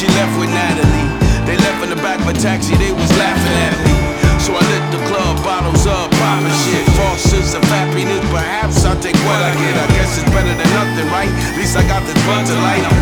left with Natalie. They left in the back of a taxi, they was laughing at me. So I lit the club, bottles up, poppin' shit. False sense of happiness, perhaps I'll take what I get. I guess it's better than nothing, right? At least I got this blunt to light.